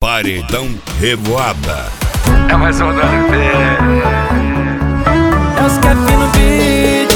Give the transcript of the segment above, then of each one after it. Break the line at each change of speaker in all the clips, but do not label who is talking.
Paredão Revoada.
É mais uma do LP.
É os Kevin no beat.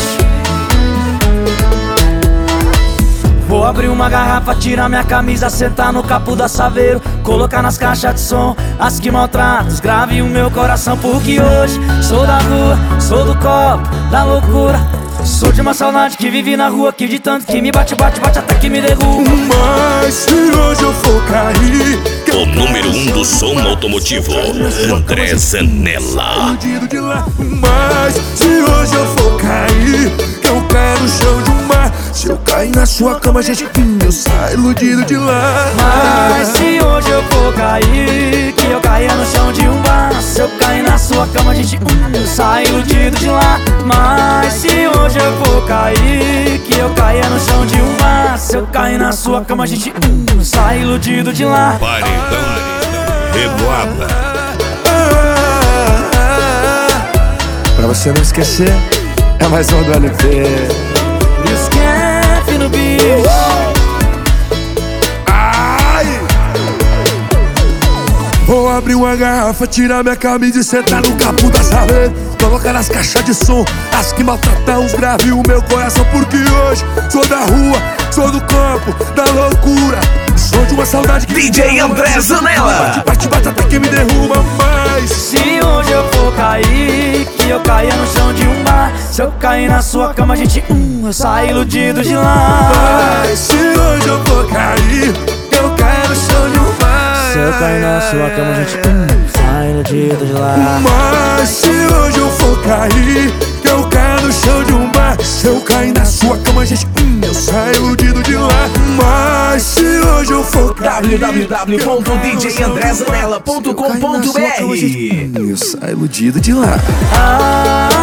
Vou abrir uma garrafa, tirar minha camisa, sentar no capô da Saveiro, colocar nas caixas de som as que maltratam, os grave o meu coração. Porque hoje sou da rua, sou do copo, da loucura. Sou de uma saudade que vive na rua, que de tanto que me bate, bate, bate até que me derruba.
Mas se hoje eu for cair,
O número 1 do som automotivo, André Zanella.
de lá. Mas se hoje eu for cair, que eu caia no chão de um mar. Se eu cair na sua cama, gente, eu saio iludido de lá.
Mas se hoje eu for cair, que eu caia no chão de um bar. Se eu cair na sua cama, gente, eu saio iludido de lá. Mas se hoje eu for cair, que eu caia no chão de um bar. Se eu cair na sua cama, gente, eu saio iludido de lá.
Paredão Revoada.
Pra você não esquecer, é mais um do LP.
E os Kevin no beat.
Vou abrir uma garrafa, tirar minha camisa e sentar no capô da Saveiro, colocar nas caixas de som as que maltratam os graves o meu coração. Porque hoje sou da rua, sou do campo, da loucura. Sou de uma saudade que
DJ André Zanella.
bate, bate, bate até que me derruba. Mas
Se hoje eu for cair, que eu caia no chão de um bar. Se eu cair na sua cama, gente, eu saio iludido de lá.
se hoje eu for cair, que eu caia no chão de um bar.
Se eu cair na sua cama, gente, sai iludido de lá.
Mas se hoje eu for cair, que eu caia no chão de um bar. Se eu cair na sua cama, gente, eu saio iludido de lá. Mas se hoje eu for cair,
www.djandrezanella.com.br.
eu saio iludido de lá.
Ah,